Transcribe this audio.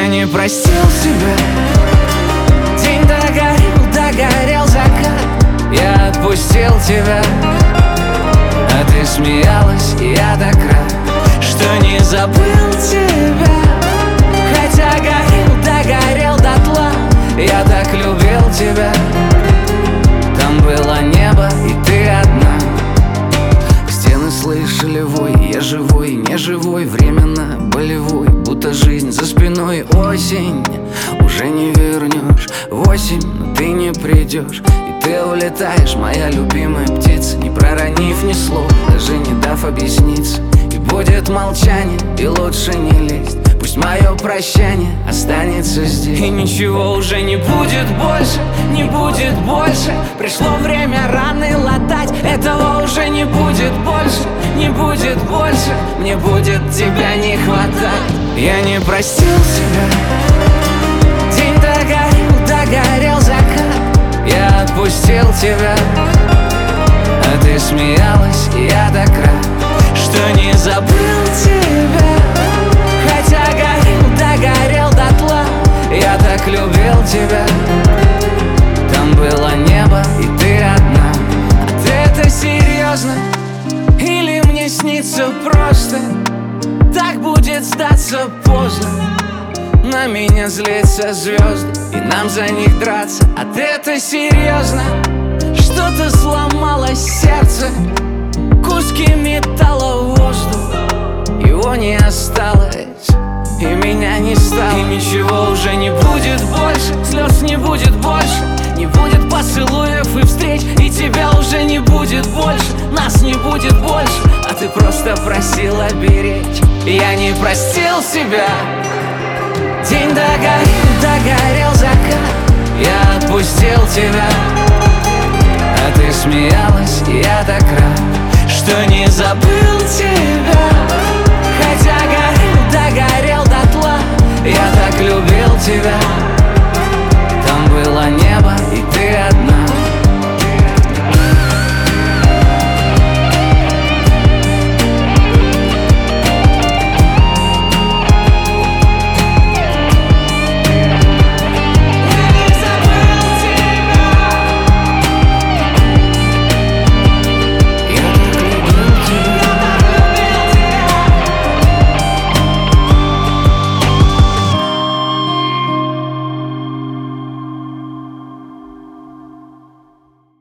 Я не простил себя. День догорел закат. Я отпустил тебя, а ты смеялась, и я так рад, что не забыл тебя. Хотя догорел дотла. Я так любил тебя. Там было небо, и ты одна. Стены слышали вой. Я живой, не живой, временно болевой, будто жизнь за спиной. Осень, уже не вернешь. 8, но ты не придешь. И ты улетаешь, моя любимая птица, не проронив ни слова, даже не дав объясниться. И будет молчание, и лучше не лезть. Пусть мое прощание останется здесь. И ничего уже не будет больше, не будет больше. Пришло время раны латать. Этого уже не будет больше, не будет больше. Мне будет тебя не хватать. Я не простил себя. День догорел закат. Я отпустил тебя, а ты смеялась, и я так рад, что не забыл тебя. Хотя догорел дотла. Я так любил тебя. Там было небо, и ты одна. А ты это серьезно? Или мне снится просто? Так будет сдаться поздно. На меня злятся звезды, и нам за них драться. А ты это серьезно? Что-то сломалось сердце, куски металла в воздух. Его не осталось, и меня не стало. И ничего уже не будет больше, слез не будет больше, не будет поцелуев и встреч. И тебя уже не будет больше, нас не будет больше. А ты просто просила беречь. Я не простил себя. День догорел закат. Я отпустил тебя, а ты смеялась, и я так рад, что не забыл тебя. Хотя догорел дотла. Я так любил тебя.